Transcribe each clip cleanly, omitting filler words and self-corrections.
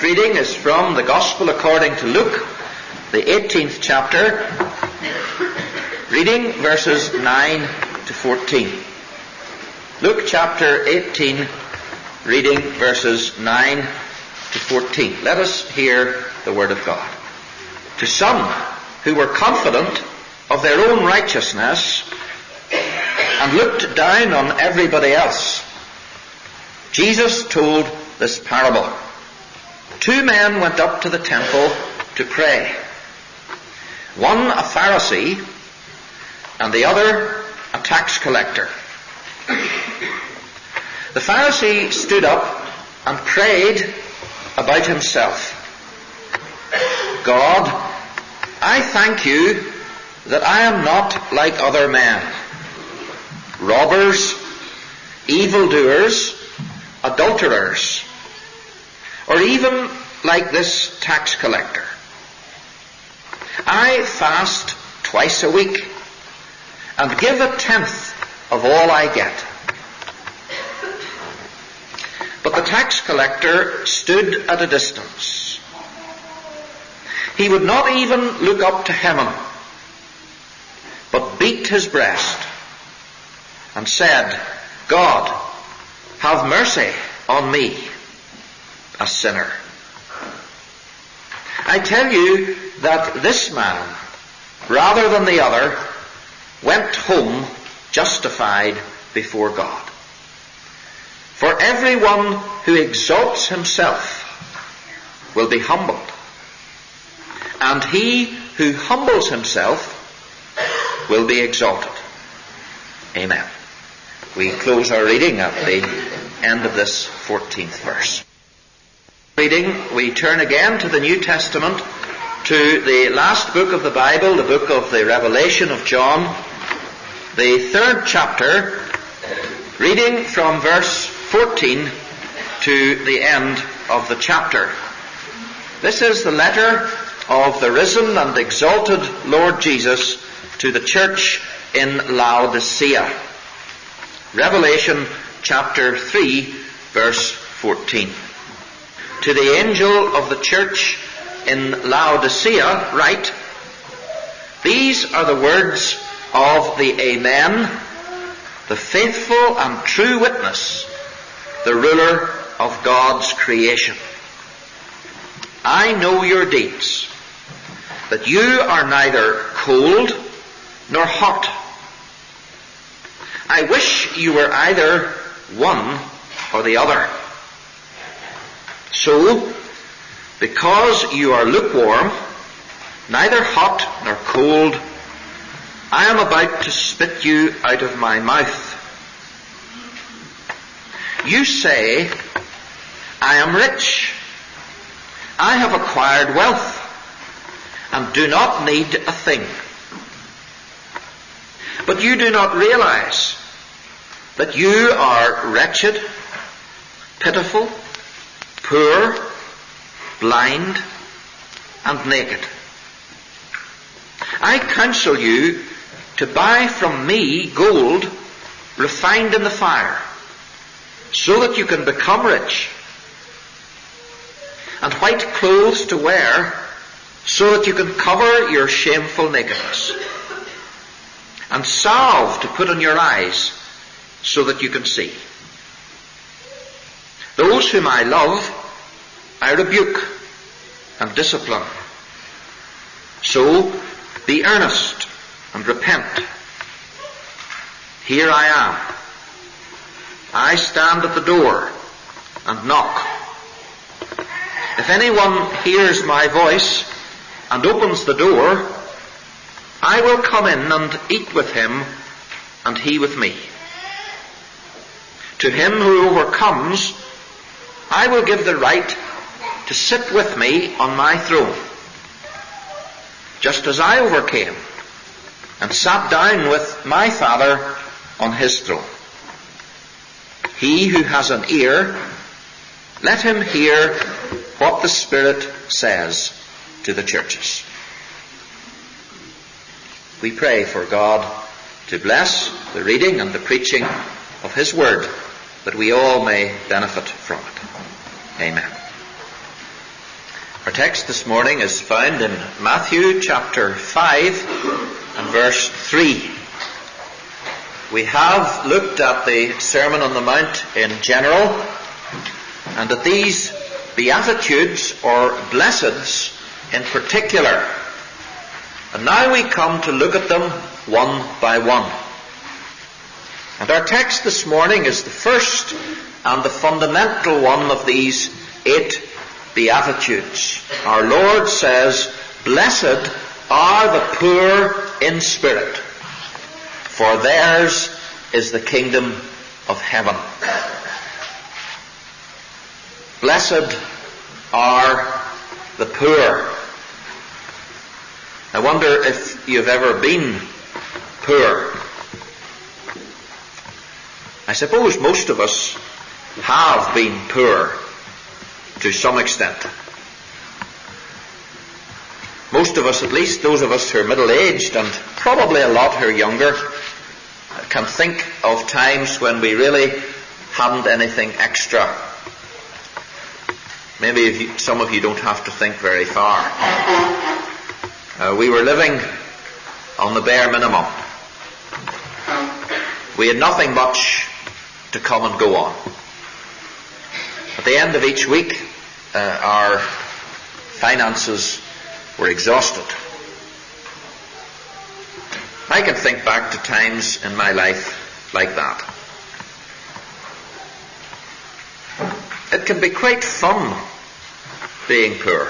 first reading is from the Gospel according to Luke, the 18th chapter, reading verses 9 to 14. Luke chapter 18, reading verses 9 to 14. Let us hear the word of God. To some who were confident of their own righteousness and looked down on everybody else, Jesus told this parable. Two men went up to the temple to pray. One a Pharisee and the other a tax collector. The Pharisee stood up and prayed about himself. God, I thank you that I am not like other men, robbers, evildoers, adulterers, or even like this tax collector. I fast twice a week and give 1/10 of all I get. But the tax collector stood at a distance. He would not even look up to heaven, but beat his breast and said, God, have mercy on me, a sinner. I tell you that this man, rather than the other, went home justified before God. For everyone who exalts himself will be humbled, and he who humbles himself will be exalted. Amen. We close our reading at the end of this 14th verse. Reading, we turn again to the New Testament, to the last book of the Bible, the book of the Revelation of John, the 3rd chapter, reading from verse 14 to the end of the chapter. This is the letter of the risen and exalted Lord Jesus to the church in Laodicea. Revelation chapter 3, verse 14. To the angel of the church in Laodicea write, these are the words of the Amen, the faithful and true witness, the ruler of God's creation. I know your deeds, that you are neither cold nor hot. I wish you were either one or the other. So, because you are lukewarm, neither hot nor cold, I am about to spit you out of my mouth. You say, I am rich. I have acquired wealth and do not need a thing. But you do not realize that you are wretched, pitiful, poor, blind, and naked. I counsel you to buy from me gold refined in the fire, so that you can become rich, and white clothes to wear, so that you can cover your shameful nakedness, and salve to put on your eyes, so that you can see. Those whom I love, I rebuke and discipline. So be earnest and repent. Here I am. I stand at the door and knock. If anyone hears my voice and opens the door, I will come in and eat with him and he with me. To him who overcomes, I will give the right to sit with me on my throne, just as I overcame and sat down with my Father on his throne. He who has an ear, let him hear what the Spirit says to the churches. We pray for God to bless the reading and the preaching of his word, that we all may benefit from it. Amen. Our text this morning is found in Matthew chapter 5 and verse 3. We have looked at the Sermon on the Mount in general, and at these Beatitudes or Blesseds in particular. And now we come to look at them one by one. And our text this morning is the first and the fundamental one of these 8 Beatitudes. Our Lord says, "Blessed are the poor in spirit, for theirs is the kingdom of heaven." Blessed are the poor. I wonder if you've ever been poor. I suppose most of us have been poor to some extent. Most of us, at least those of us who are middle-aged, and probably a lot who are younger, can think of times when we really hadn't anything extra. Maybe some of you don't have to think very far. We were living on the bare minimum. We had nothing much to come and go on. At the end of each week, our finances were exhausted. I can think back to times in my life like that. It can be quite fun being poor.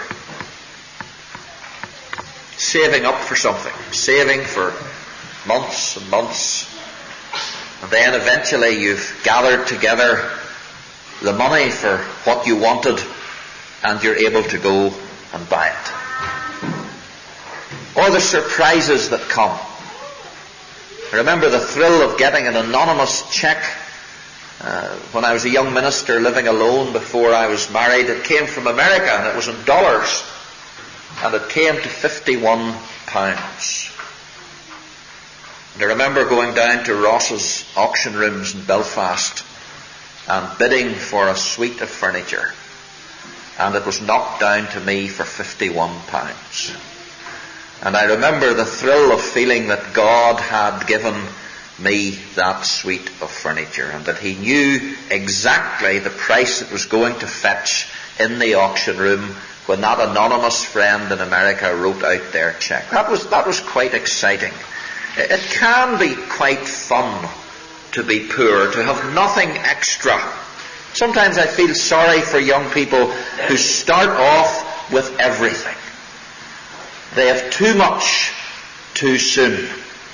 Saving up for something, saving for months and months, and then eventually you've gathered together the money for what you wanted, and you're able to go and buy it. Or the surprises that come. I remember the thrill of getting an anonymous check when I was a young minister living alone before I was married. It came from America, and it was in dollars, and it came to £51. And I remember going down to Ross's auction rooms in Belfast and bidding for a suite of furniture, and it was knocked down to me for £51. And I remember the thrill of feeling that God had given me that suite of furniture, and that He knew exactly the price it was going to fetch in the auction room when that anonymous friend in America wrote out their check. That was quite exciting. It can be quite fun to be poor, to have nothing extra. Sometimes I feel sorry for young people who start off with everything. They have too much too soon.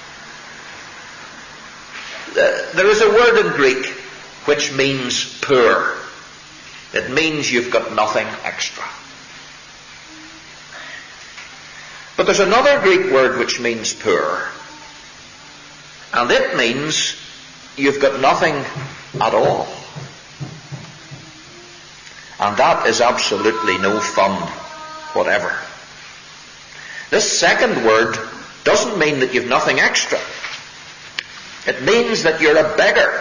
There is a word in Greek which means poor. It means you've got nothing extra. But there's another Greek word which means poor, and it means you've got nothing at all. And that is absolutely no fun whatever. This second word doesn't mean that you've nothing extra. It means that you're a beggar,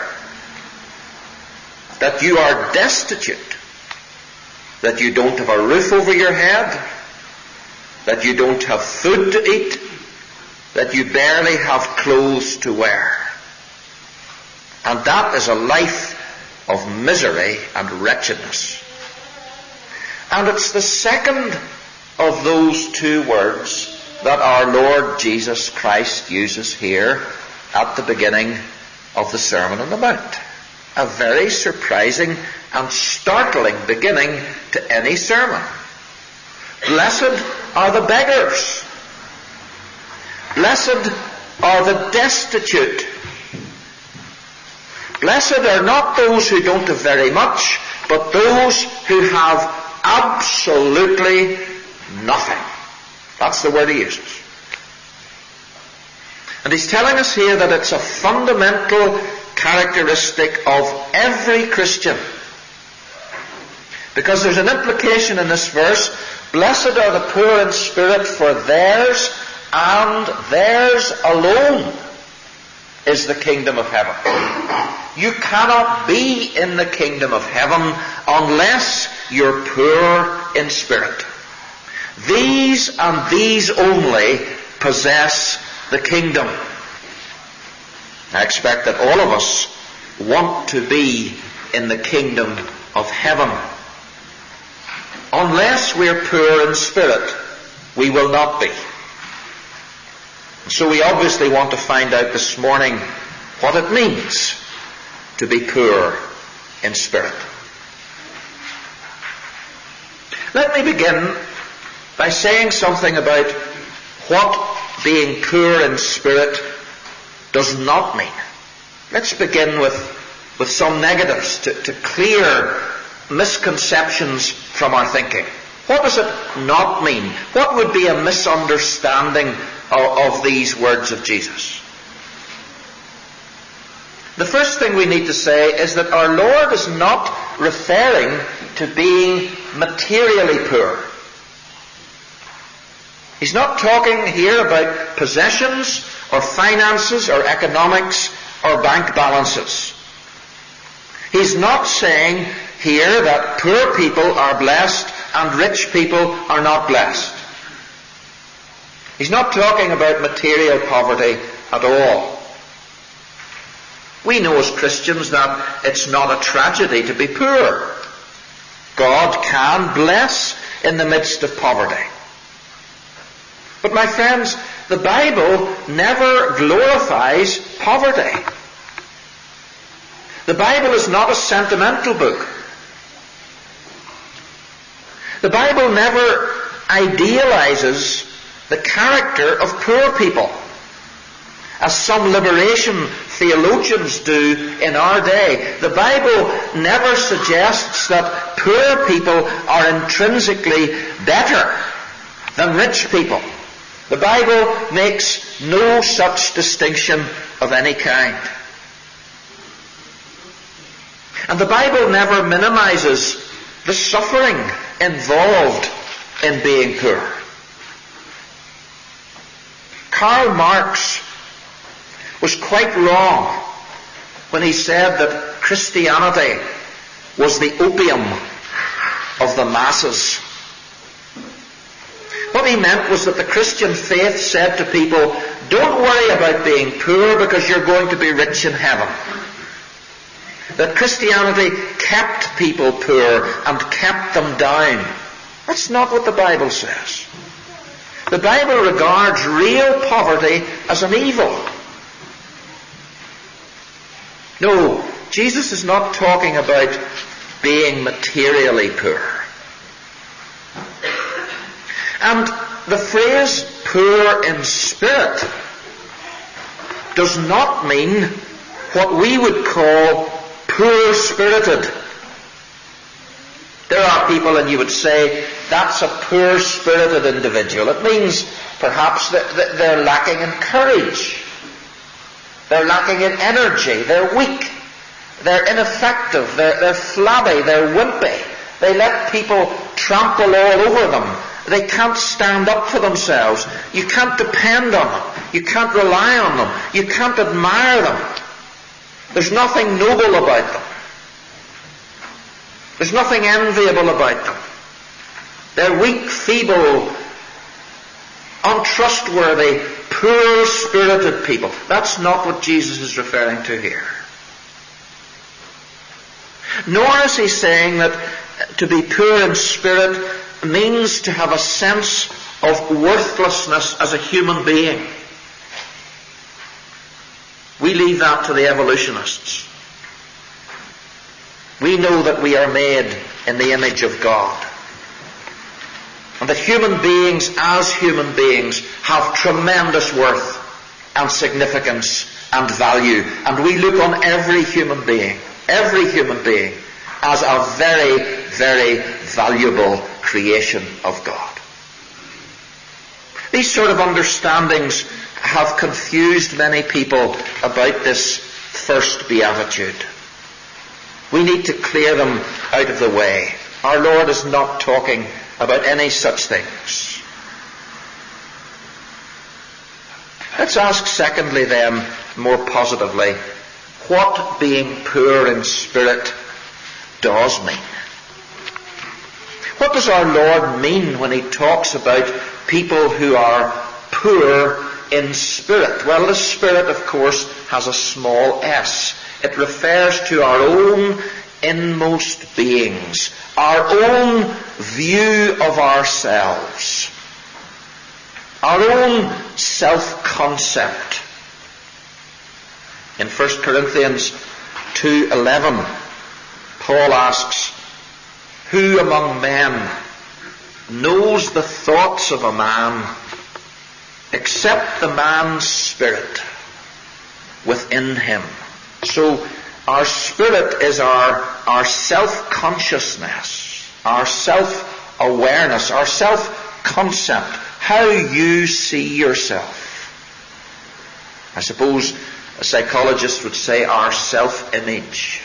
that you are destitute, that you don't have a roof over your head, that you don't have food to eat, that you barely have clothes to wear. And that is a life of misery and wretchedness. And it's the second of those two words that our Lord Jesus Christ uses here at the beginning of the Sermon on the Mount. A very surprising and startling beginning to any sermon. Blessed are the beggars. Blessed are the destitute. Blessed are not those who don't have very much, but those who have absolutely nothing. That's the word he uses. And he's telling us here that it's a fundamental characteristic of every Christian. Because there's an implication in this verse. Blessed are the poor in spirit, for theirs and theirs alone is the kingdom of heaven. You cannot be in the kingdom of heaven unless you're poor in spirit. these and these only possess the kingdom. I expect that all of us want to be in the kingdom of heaven. Unless we're poor in spirit, we will not be. So we obviously want to find out this morning what it means to be poor in spirit. Let me begin by saying something about what being poor in spirit does not mean. Let's begin with some negatives to clear misconceptions from our thinking. What does it not mean? What would be a misunderstanding of these words of Jesus? The first thing we need to say is that our Lord is not referring to being materially poor. He's not talking here about possessions or finances or economics or bank balances. He's not saying here that poor people are blessed and rich people are not blessed. He's not talking about material poverty at all. We know as Christians that it's not a tragedy to be poor. God can bless in the midst of poverty. But my friends, the Bible never glorifies poverty. The Bible is not a sentimental book. The Bible never idealizes the character of poor people, as some liberation theologians do in our day. The Bible never suggests that poor people are intrinsically better than rich people. The Bible makes no such distinction of any kind. And the Bible never minimizes the suffering involved in being poor. Karl Marx was quite wrong when he said that Christianity was the opium of the masses. What he meant was that the Christian faith said to people, don't worry about being poor because you're going to be rich in heaven. That Christianity kept people poor and kept them down. That's not what the Bible says. The Bible regards real poverty as an evil. No, Jesus is not talking about being materially poor. And the phrase poor in spirit does not mean what we would call poor-spirited. There are people, and you would say, that's a poor-spirited individual. It means perhaps that they're lacking in courage. They're lacking in energy. They're weak. They're ineffective. They're flabby. They're wimpy. They let people trample all over them. They can't stand up for themselves. You can't depend on them. You can't rely on them. You can't admire them. There's nothing noble about them. There's nothing enviable about them. They're weak, feeble, untrustworthy, poor-spirited people. That's not what Jesus is referring to here. Nor is he saying that to be poor in spirit means to have a sense of worthlessness as a human being. We leave that to the evolutionists. We know that we are made in the image of God. And that human beings, as human beings, have tremendous worth and significance and value. And we look on every human being, as a very, very valuable creation of God. These sort of understandings have confused many people about this first beatitude. We need to clear them out of the way. Our Lord is not talking about any such things. Let's ask secondly then, more positively, what being poor in spirit does mean. What does our Lord mean when he talks about people who are poor in spirit? Well, the spirit, of course, has a small s. It refers to our own inmost beings, our own view of ourselves, our own self-concept. In 1 Corinthians 2:11, Paul asks, "Who among men knows the thoughts of a man except the man's spirit within him?" So our spirit is our self-consciousness, our self-awareness, our self-concept, how you see yourself. I suppose a psychologist would say our self-image.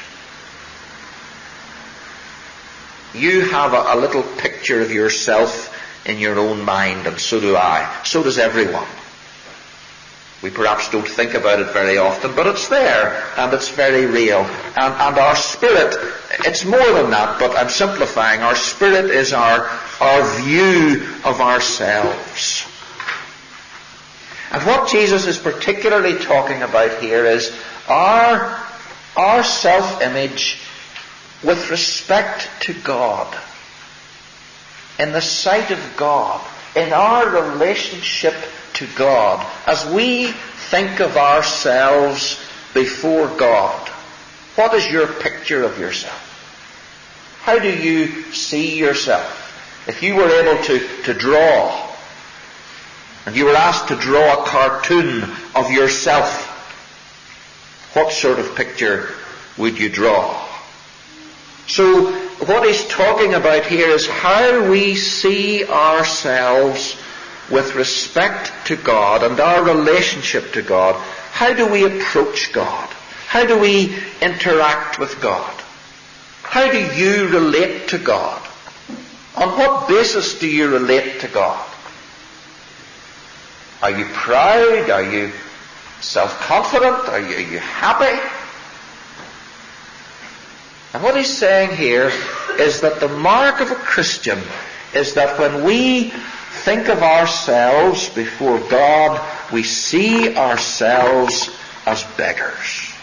You have a little picture of yourself in your own mind, and so do I. So does everyone. We perhaps don't think about it very often, but it's there, and it's very real. And our spirit, it's more than that, but I'm simplifying. Our spirit is our view of ourselves. And what Jesus is particularly talking about here is our self-image with respect to God, in the sight of God, in our relationship to God, as we think of ourselves before God. What is your picture of yourself? How do you see yourself? If you were able to draw, and you were asked to draw a cartoon of yourself, what sort of picture would you draw? So what he's talking about here is how we see ourselves with respect to God and our relationship to God. How do we approach God? How do we interact with God? How do you relate to God? On what basis do you relate to God? Are you proud? Are you self-confident? Are you happy? And what he's saying here is that the mark of a Christian is that when we think of ourselves before God, we see ourselves as beggars.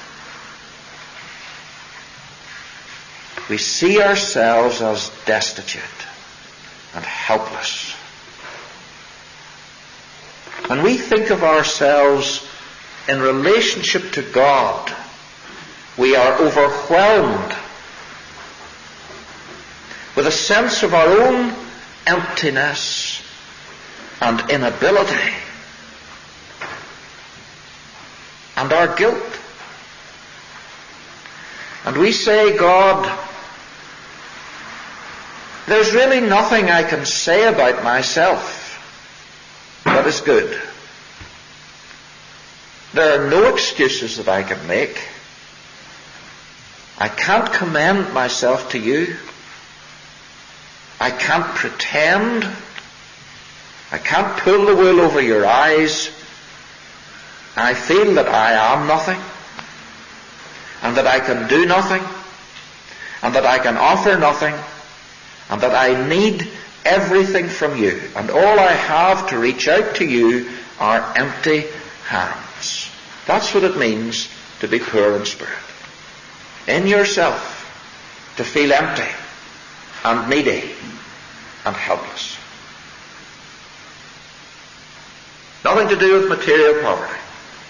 We see ourselves as destitute and helpless. When we think of ourselves in relationship to God, we are overwhelmed with a sense of our own emptiness and inability and our guilt. And we say, God, there's really nothing I can say about myself that is good. There are no excuses that I can make. I can't commend myself to you. I can't pretend. I can't pull the wool over your eyes. I feel that I am nothing, and that I can do nothing, and that I can offer nothing, and that I need everything from you. And all I have to reach out to you are empty hands. That's what it means to be poor in spirit. In yourself, to feel empty and needy and helpless. Nothing to do with material poverty.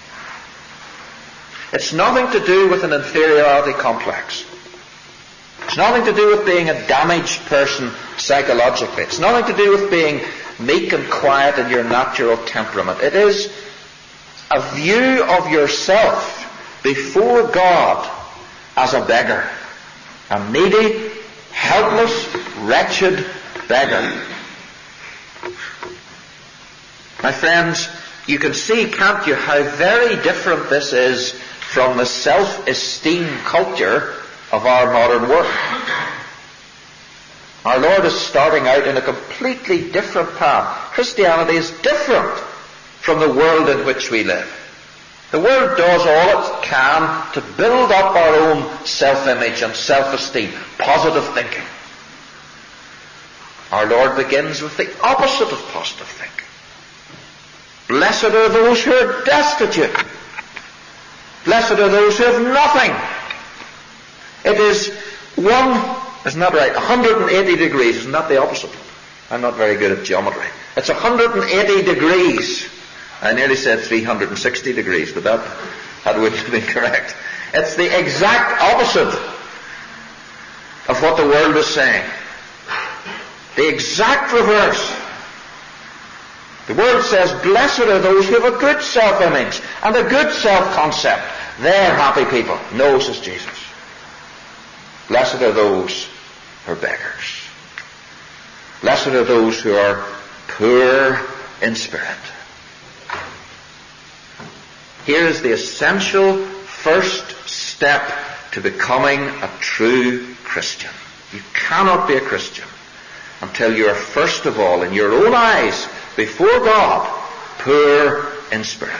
It's nothing to do with an inferiority complex. It's nothing to do with being a damaged person psychologically. It's nothing to do with being meek and quiet in your natural temperament. It is a view of yourself before God as a beggar, a needy, helpless, wretched beggar. My friends, you can see, can't you, how very different this is from the self-esteem culture of our modern world. Our Lord is starting out in a completely different path. Christianity is different from the world in which we live. The world does all it can to build up our own self-image and self-esteem, positive thinking. our Lord begins with the opposite of positive thinking. Blessed are those who are destitute. Blessed are those who have nothing. It is isn't that right? 180 degrees. Isn't that the opposite? I'm not very good at geometry. It's 180 degrees. I nearly said 360 degrees, but that wouldn't have been correct. It's the exact opposite of what the world is saying. The exact reverse. The world says, blessed are those who have a good self-image and a good self-concept. They're happy people. No, says Jesus. Blessed are those who are beggars. Blessed are those who are poor in spirit. Here is the essential first step to becoming a true Christian. You cannot be a Christian until you are first of all, in your own eyes, before God, poor in spirit.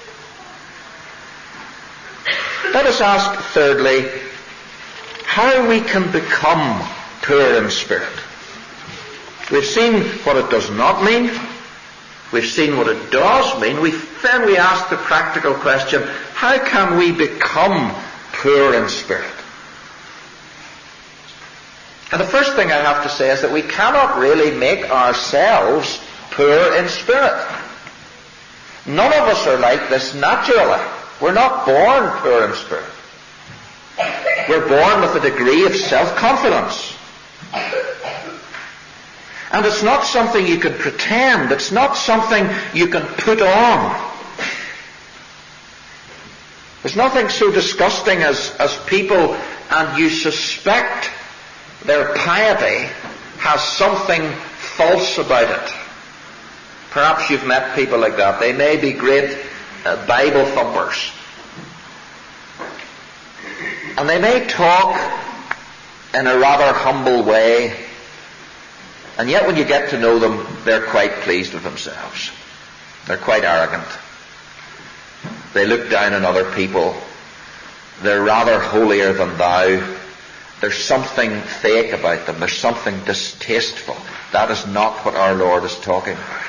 Let us ask thirdly, how we can become poor in spirit. We've seen what it does not mean. We've seen what it does mean. Then we ask the practical question, how can we become poor in spirit? And the first thing I have to say is that we cannot really make ourselves poor in spirit. None of us are like this naturally. We're not born poor in spirit. We're born with a degree of self-confidence. And it's not something you can pretend. It's not something you can put on. There's nothing so disgusting as people, and you suspect their piety has something false about it. Perhaps you've met people like that. They may be great Bible thumpers. And they may talk in a rather humble way, and yet when you get to know them, they're quite pleased with themselves. They're quite arrogant. They look down on other people. They're rather holier than thou. There's something fake about them. There's something distasteful. That is not what our Lord is talking about.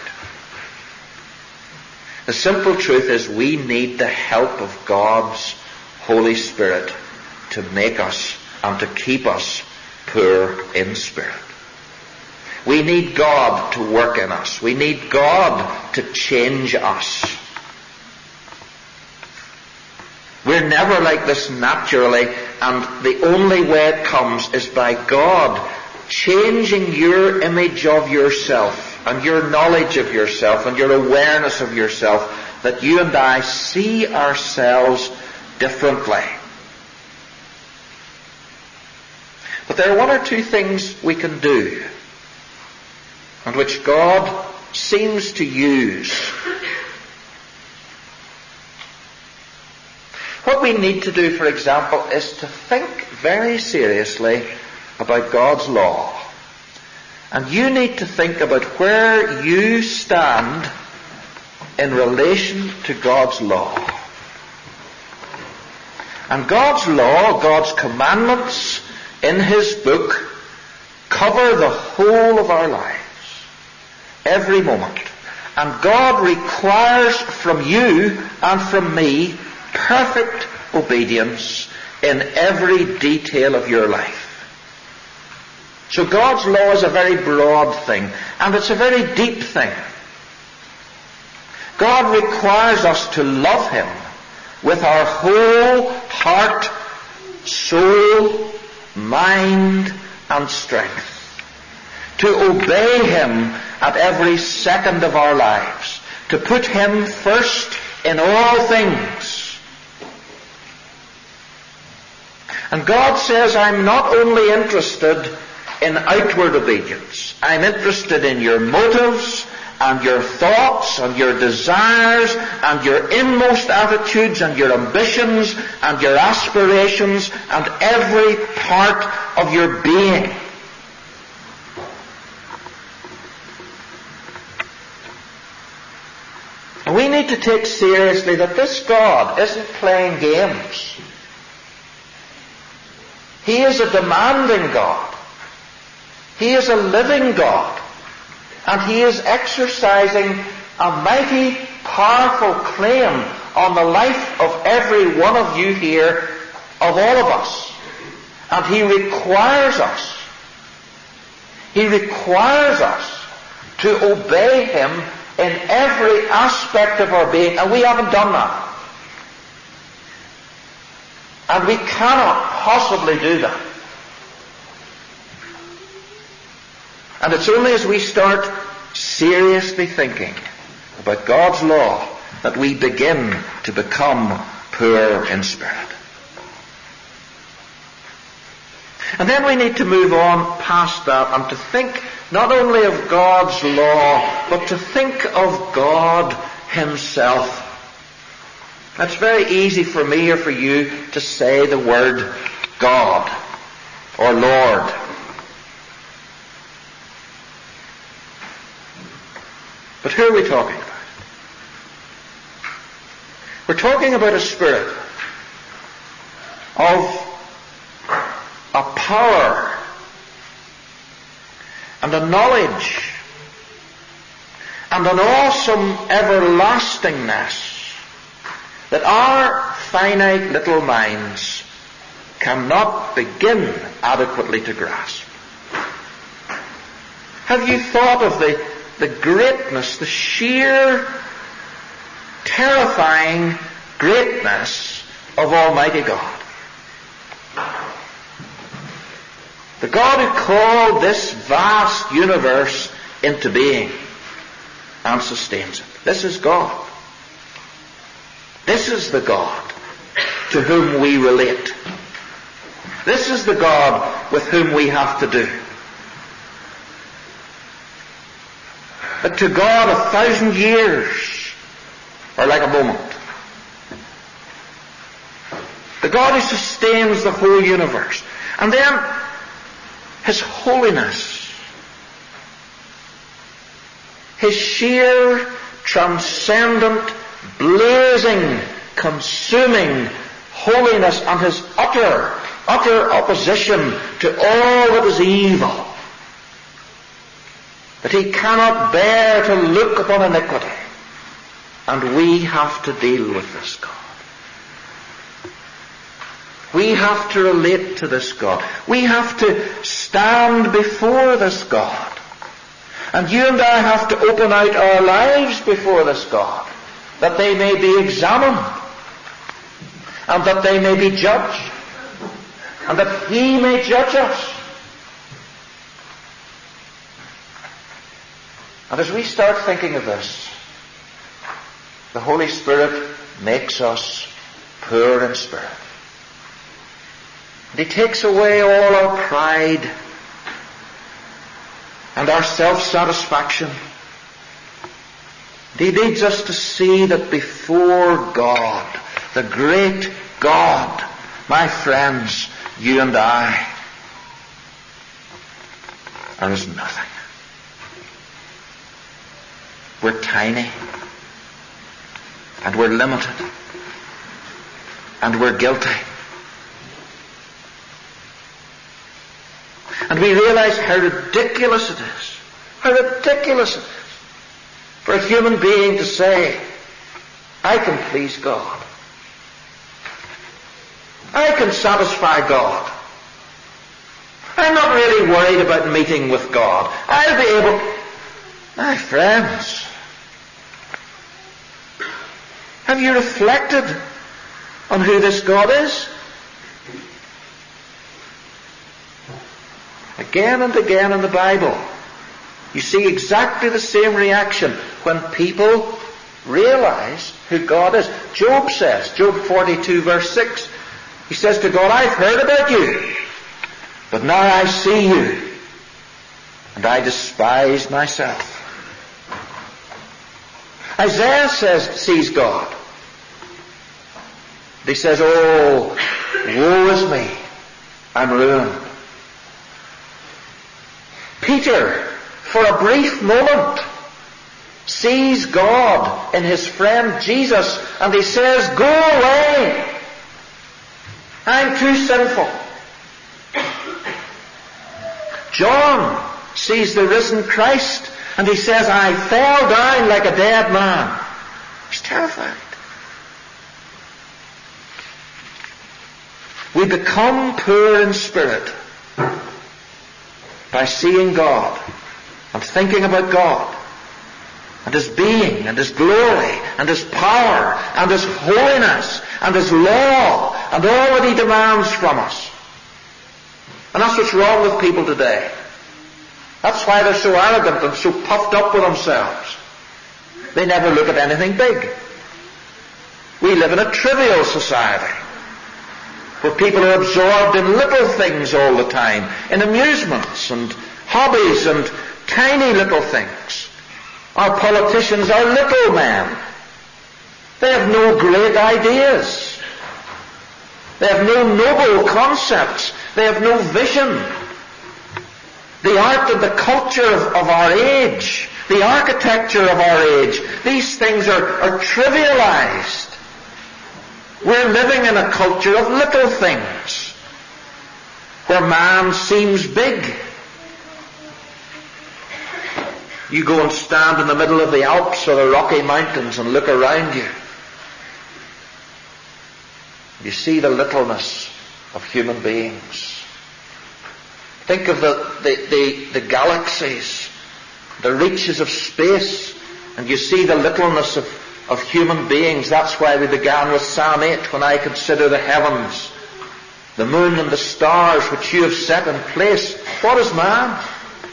The simple truth is we need the help of God's Holy Spirit to make us and to keep us poor in spirit. We need God to work in us. We need God to change us. We're never like this naturally, and the only way it comes is by God changing your image of yourself and your knowledge of yourself and your awareness of yourself, that you and I see ourselves differently. But there are one or two things we can do, and which God seems to use. What we need to do, for example, is to think very seriously about God's law. And you need to think about where you stand in relation to God's law. And God's law, God's commandments in His book, cover the whole of our lives. Every moment. And God requires from you and from me perfect obedience in every detail of your life. So God's law is a very broad thing, and it's a very deep thing. God requires us to love Him with our whole heart, soul, mind, and strength. To obey Him at every second of our lives. To put Him first in all things. And God says, I'm not only interested in outward obedience. I'm interested in your motives and your thoughts and your desires and your inmost attitudes and your ambitions and your aspirations and every part of your being. And we need to take seriously that this God isn't playing games. He is a demanding God. He is a living God. And He is exercising a mighty, powerful claim on the life of every one of you here, of all of us. And He requires us. He requires us to obey Him in every aspect of our being. And we haven't done that. And we cannot possibly do that. And it's only as we start seriously thinking about God's law that we begin to become poor in spirit. And then we need to move on past that and to think not only of God's law, but to think of God Himself. It's very easy for me or for you to say the word God or Lord. But who are we talking about? We're talking about a spirit of a power and a knowledge and an awesome everlastingness that our finite little minds cannot begin adequately to grasp. Have you thought of the greatness, the sheer terrifying greatness of Almighty God? The God who called this vast universe into being and sustains it. This is God. This is the God to whom we relate. This is the God with whom we have to do. But to God 1,000 years are like a moment. The God who sustains the whole universe. And then His holiness. His sheer, transcendent, blazing, consuming holiness and His utter opposition to all that is evil. That He cannot bear to look upon iniquity. And we have to deal with this God. We have to relate to this God. We have to stand before this God. And you and I have to open out our lives before this God, that they may be examined, and that they may be judged, and that He may judge us. And as we start thinking of this, the Holy Spirit makes us poor in spirit. And He takes away all our pride and our self-satisfaction. And He leads us to see that before God, the great God, my friends, you and I, there is nothing. We're tiny, and we're limited, and we're guilty. And we realize how ridiculous it is. How ridiculous it is for a human being to say, I can please God. I can satisfy God. I'm not really worried about meeting with God. I'll be able... My friends, have you reflected on who this God is? Again and again in the Bible, you see exactly the same reaction when people realize who God is. Job says, Job 42 verse 6, he says to God, I've heard about you, but now I see you, and I despise myself. Isaiah sees God. And he says, oh, woe is me, I'm ruined. Peter, for a brief moment, sees God in his friend Jesus, and he says, go away. I'm too sinful. John sees the risen Christ, and he says, I fell down like a dead man. He's terrified. We become poor in spirit by seeing God and thinking about God and His being and His glory and His power and His holiness and His law and all that He demands from us. And that's what's wrong with people today. That's why they're so arrogant and so puffed up with themselves. They never look at anything big. We live in a trivial society where people are absorbed in little things all the time, in amusements and hobbies and tiny little things. Our politicians are little men. They have no great ideas. They have no noble concepts. They have no vision. The art and the culture of our age, the architecture of our age, these things are trivialized. We're living in a culture of little things, where man seems big. You go and stand in the middle of the Alps or the Rocky Mountains and look around you. You see the littleness of human beings. Think of the galaxies, the reaches of space, and you see the littleness of human beings. That's why we began with Psalm 8, when I consider the heavens, the moon and the stars which you have set in place. What is man?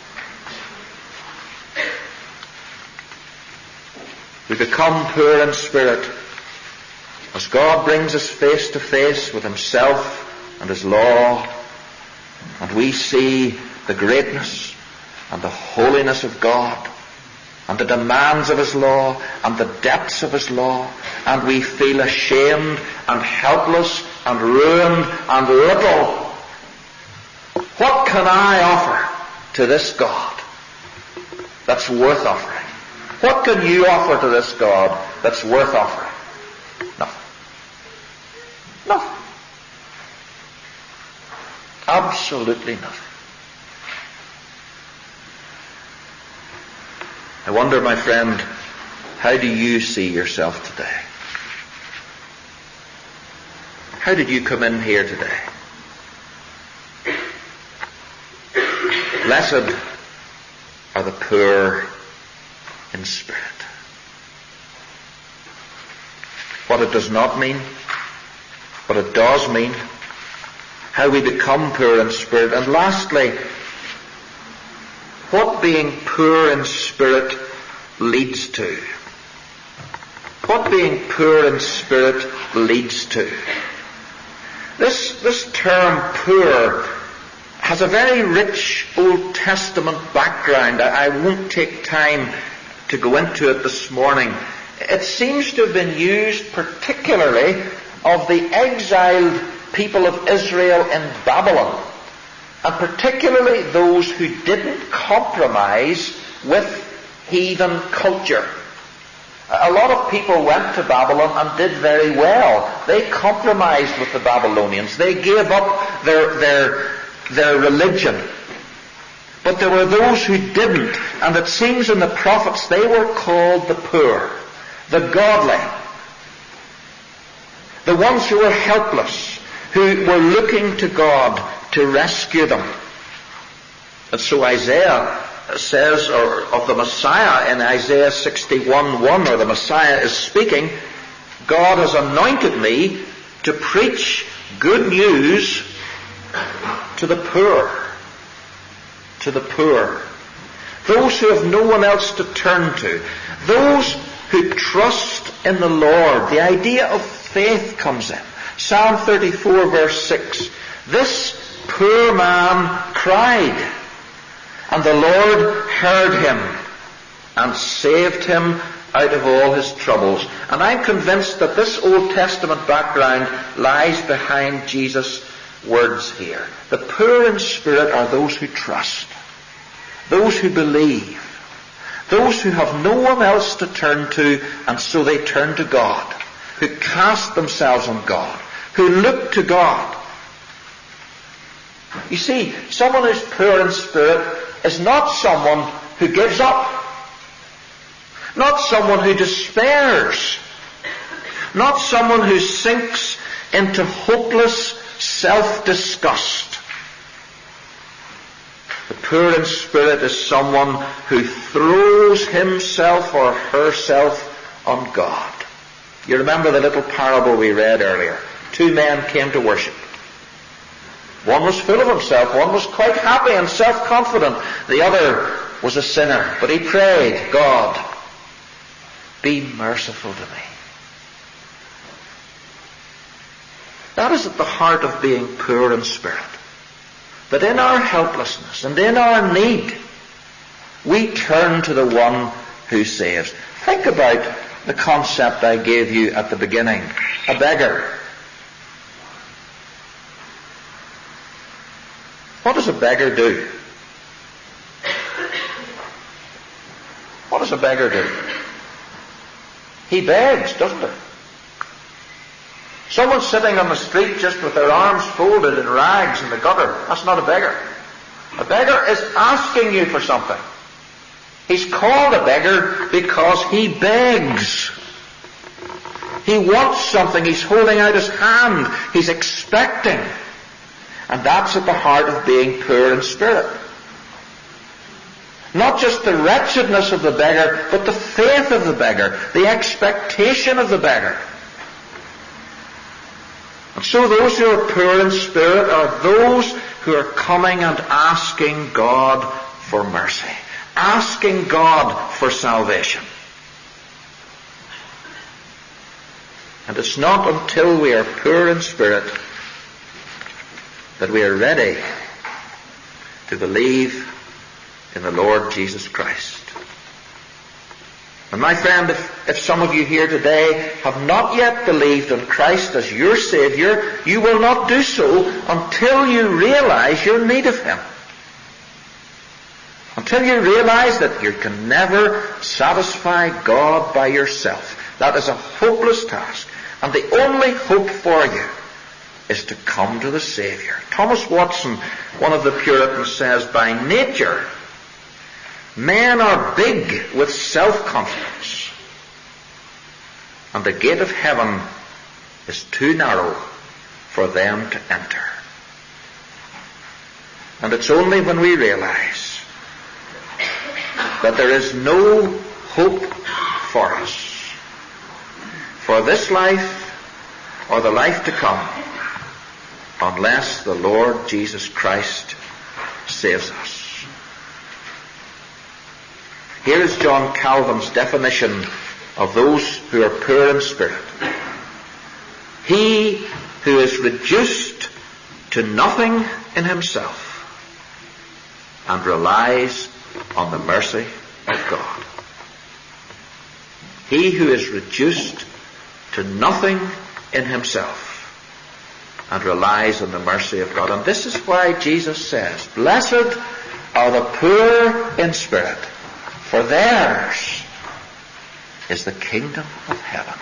We become poor in spirit as God brings us face to face with Himself and His law, and we see the greatness and the holiness of God and the demands of His law and the depths of His law, and we feel ashamed and helpless and ruined and little. What can I offer to this God that's worth offering? What can you offer to this God that's worth offering? Nothing. Nothing. Absolutely nothing. I wonder, my friend, how do you see yourself today? How did you come in here today? Blessed are the poor in spirit. What it does not mean, but it does mean, how we become poor in spirit. And lastly, what being poor in spirit leads to. What being poor in spirit leads to. This term poor has a very rich Old Testament background. I won't take time to go into it this morning. It seems to have been used particularly of the exiled people of Israel in Babylon, and particularly those who didn't compromise with heathen culture. A lot of people went to Babylon and did very well. They compromised with the Babylonians. They gave up their religion. But there were those who didn't, and it seems in the prophets they were called the poor, the godly, the ones who were helpless, who were looking to God to rescue them. And so Isaiah says of the Messiah in Isaiah 61:1, or the Messiah is speaking, God has anointed me to preach good news to the poor. To the poor. Those who have no one else to turn to. Those who trust in the Lord. The idea of faith comes in. Psalm 34 verse 6. This poor man cried, and the Lord heard him and saved him out of all his troubles. And I'm convinced that this Old Testament background lies behind Jesus' words here. The poor in spirit are those who trust, those who believe, those who have no one else to turn to, and so they turn to God, who cast themselves on God, who look to God. You see, someone who's poor in spirit is not someone who gives up, not someone who despairs, not someone who sinks into hopeless self-disgust. The poor in spirit is someone who throws himself or herself on God. You remember the little parable we read earlier. 2 men came to worship. One was full of himself. One was quite happy and self-confident. The other was a sinner. But he prayed, God, be merciful to me. That is at the heart of being poor in spirit. That in our helplessness and in our need, we turn to the one who saves. Think about the concept I gave you at the beginning. A beggar. What does a beggar do? What does a beggar do? He begs, doesn't he? Someone sitting on the street just with their arms folded in rags in the gutter, that's not a beggar. A beggar is asking you for something. He's called a beggar because he begs. He wants something. He's holding out his hand. He's expecting. And that's at the heart of being poor in spirit. Not just the wretchedness of the beggar, but the faith of the beggar, the expectation of the beggar. And so those who are poor in spirit are those who are coming and asking God for mercy, asking God for salvation. And it's not until we are poor in spirit that we are ready to believe in the Lord Jesus Christ. And my friend, if some of you here today have not yet believed in Christ as your Savior, you will not do so until you realize your need of Him. Until you realize that you can never satisfy God by yourself. That is a hopeless task. And the only hope for you is to come to the Savior. Thomas Watson, one of the Puritans, says, by nature, men are big with self-confidence, and the gate of heaven is too narrow for them to enter. And it's only when we realize that there is no hope for us, for this life or the life to come, unless the Lord Jesus Christ saves us. Here is John Calvin's definition of those who are poor in spirit. He who is reduced to nothing in himself and relies on the mercy of God. He who is reduced to nothing in himself and relies on the mercy of God. And this is why Jesus says, blessed are the poor in spirit, for theirs is the kingdom of heaven.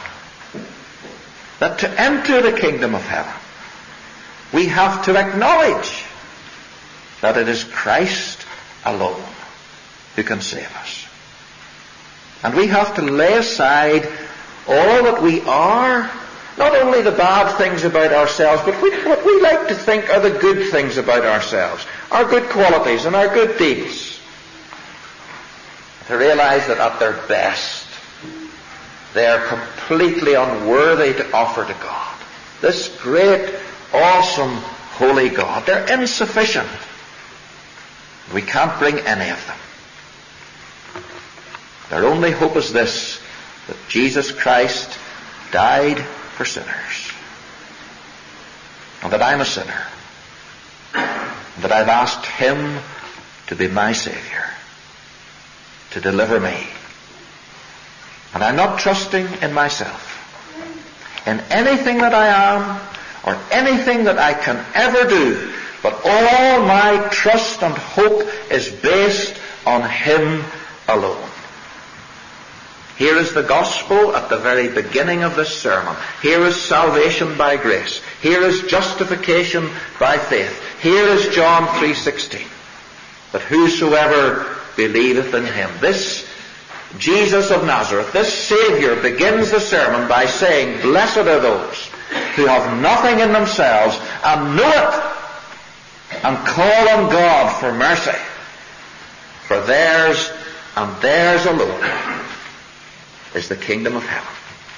That to enter the kingdom of heaven, we have to acknowledge that it is Christ alone who can save us. And we have to lay aside all that we are, not only the bad things about ourselves, but what we like to think are the good things about ourselves, our good qualities and our good deeds. To realize that at their best, they are completely unworthy to offer to God. This great, awesome, holy God. They're insufficient. We can't bring any of them. Their only hope is this, that Jesus Christ died for sinners. And that I'm a sinner. And that I've asked Him to be my Savior. To deliver me. And I'm not trusting in myself. In anything that I am, or anything that I can ever do. But all my trust and hope is based on Him alone. Here is the gospel at the very beginning of this sermon. Here is salvation by grace. Here is justification by faith. Here is John 3:16. that whosoever believeth in him. This Jesus of Nazareth, this Savior, begins the sermon by saying, blessed are those who have nothing in themselves and know it and call on God for mercy. For theirs and theirs alone is the kingdom of heaven.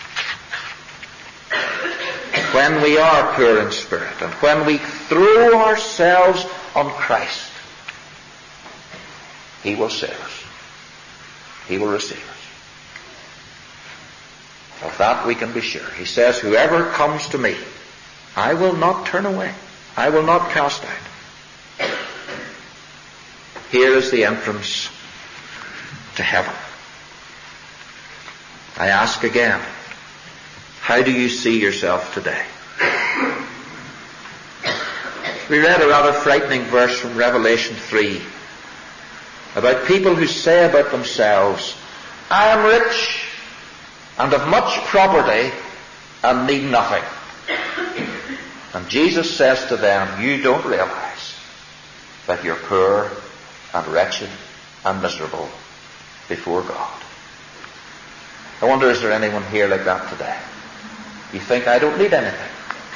When we are poor in spirit and when we throw ourselves on Christ, He will save us. He will receive us. Of that we can be sure. He says, whoever comes to me, I will not turn away. I will not cast out. Here is the entrance to heaven. I ask again, how do you see yourself today? We read a rather frightening verse from Revelation 3 about people who say about themselves, I am rich and have much property and need nothing. And Jesus says to them, you don't realize that you're poor and wretched and miserable before God. I wonder, is there anyone here like that today? You think, I don't need anything.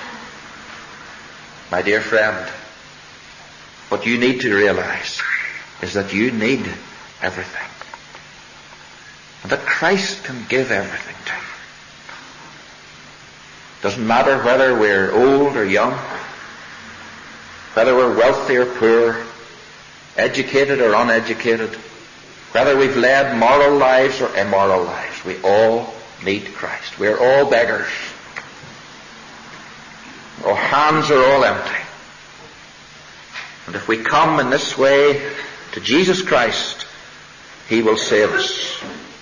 My dear friend, what you need to realize is that you need everything. And that Christ can give everything to you. Doesn't matter whether we're old or young, whether we're wealthy or poor, educated or uneducated, whether we've led moral lives or immoral lives, we all need Christ. We're all beggars. Our hands are all empty. And if we come in this way to Jesus Christ, He will save us.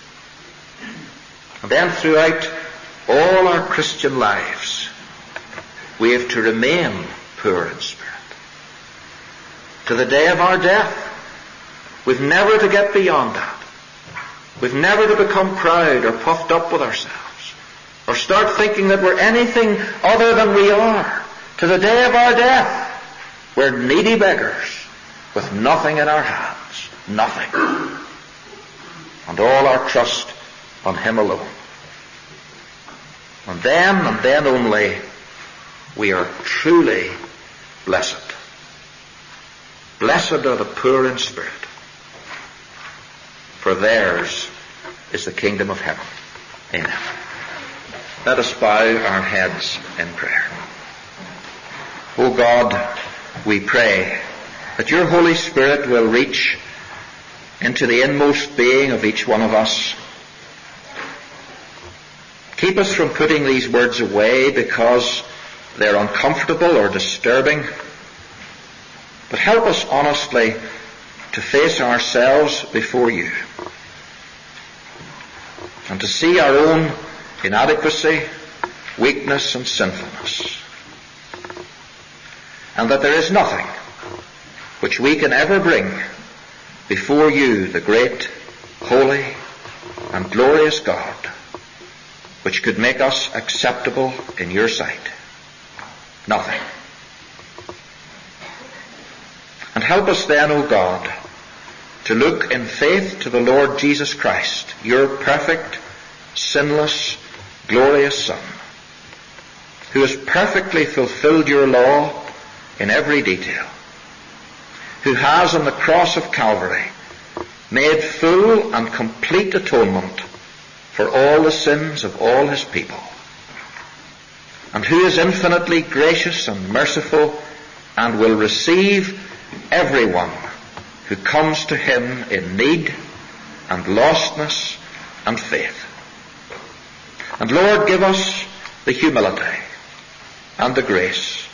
And then throughout all our Christian lives, we have to remain poor in spirit. To the day of our death, we've never to get beyond that. We've never to become proud or puffed up with ourselves, or start thinking that we're anything other than we are. To the day of our death, we're needy beggars with nothing in our hands. Nothing. And all our trust on Him alone. And then only, we are truly blessed. Blessed are the poor in spirit, for theirs is the kingdom of heaven. Amen. Let us bow our heads in prayer. O God, we pray that your Holy Spirit will reach into the inmost being of each one of us. Keep us from putting these words away because they're uncomfortable or disturbing. But help us honestly to face ourselves before you and to see our own inadequacy, weakness and sinfulness. And that there is nothing which we can ever bring before you, the great, holy and glorious God, which could make us acceptable in your sight. Nothing. And help us then, O God, to look in faith to the Lord Jesus Christ, your perfect, sinless, glorious Son, who has perfectly fulfilled your law in every detail, who has on the cross of Calvary made full and complete atonement for all the sins of all his people, and who is infinitely gracious and merciful and will receive everyone who comes to him in need and lostness and faith. And Lord, give us the humility and the grace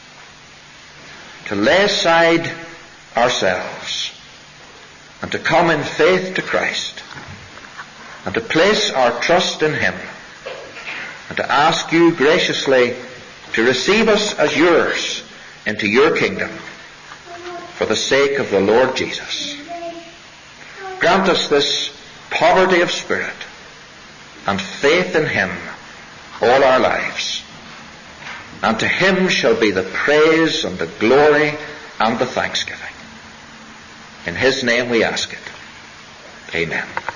to lay aside ourselves and to come in faith to Christ and to place our trust in him and to ask you graciously to receive us as yours into your kingdom for the sake of the Lord Jesus. Grant us this poverty of spirit and faith in him all our lives, and to him shall be the praise and the glory and the thanksgiving. In His name we ask it. Amen.